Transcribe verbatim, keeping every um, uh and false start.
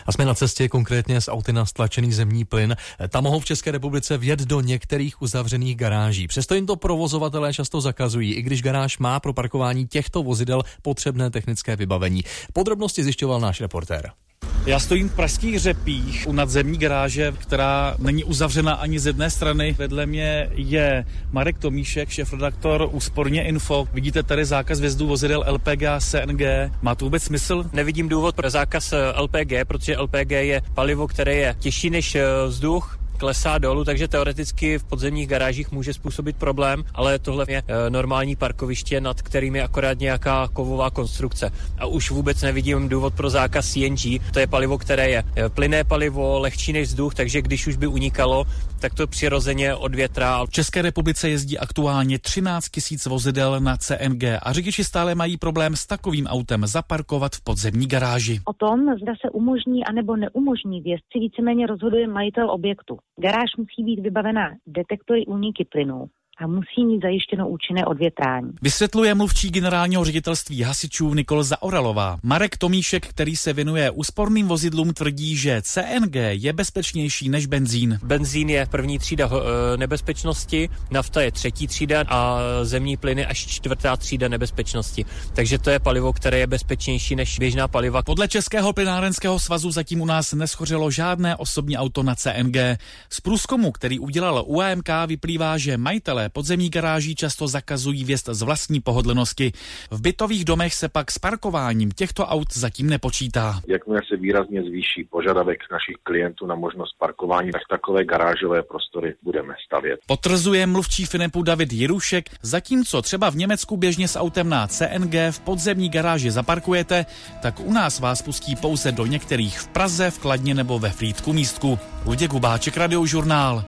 A jsme na cestě konkrétně s auty na stlačený zemní plyn. Tam mohou v České republice vjet do některých uzavřených garáží. Přesto jim to provozovatelé často zakazují, i když garáž má pro parkování těchto vozidel potřebné technické vybavení. Podrobnosti zjišťoval náš reportér. Já stojím v pražských Řepích u nadzemní garáže, která není uzavřena ani z jedné strany. Vedle mě je Marek Tomíšek, šéfredaktor Úsporně Info. Vidíte tady zákaz vjezdu vozidel L P G a C N G. Má to vůbec smysl? Nevidím důvod pro zákaz L P G, protože L P G je palivo, které je těžší než vzduch, klesá dolů, takže teoreticky v podzemních garážích může způsobit problém, ale tohle je normální parkoviště, nad kterým je akorát nějaká kovová konstrukce. A už vůbec nevidím důvod pro zákaz C N G. To je palivo, které je plynné palivo, lehčí než vzduch, takže když už by unikalo, tak to přirozeně odvětrá. V České republice jezdí aktuálně třináct tisíc vozidel na C N G a řidiči stále mají problém s takovým autem zaparkovat v podzemní garáži. O tom, zda se umožní anebo neumožní vjezd, si víceméně rozhoduje majitel objektu. Garáž musí být vybavená detektory úniky plynu a musí mít zajištěno účinné odvětrání. Vysvětluje mluvčí generálního ředitelství hasičů Nikol Zaoralová. Marek Tomíšek, který se věnuje úsporným vozidlům, tvrdí, že C N G je bezpečnější než benzín. Benzín je první třída e, nebezpečnosti, nafta je třetí třída a zemní plyn je až čtvrtá třída nebezpečnosti. Takže to je palivo, které je bezpečnější než běžná paliva. Podle Českého plynárenského svazu zatím u nás neschořelo žádné osobní auto na C N G. Z průzkumu, který udělal U A M K, vyplývá, že majitelé podzemní garáží často zakazují vjezd z vlastní pohodlnosti. V bytových domech se pak s parkováním těchto aut zatím nepočítá. Jakmile se výrazně zvýší požadavek našich klientů na možnost parkování, tak takové garážové prostory budeme stavět. Potvrzuje mluvčí Finepu David Jirušek, zatímco třeba v Německu běžně s autem na C N G v podzemní garáži zaparkujete, tak u nás vás pustí pouze do některých v Praze, v Kladně nebo ve Frýdku Místku. Luděk Hubáček, Radiožurnál.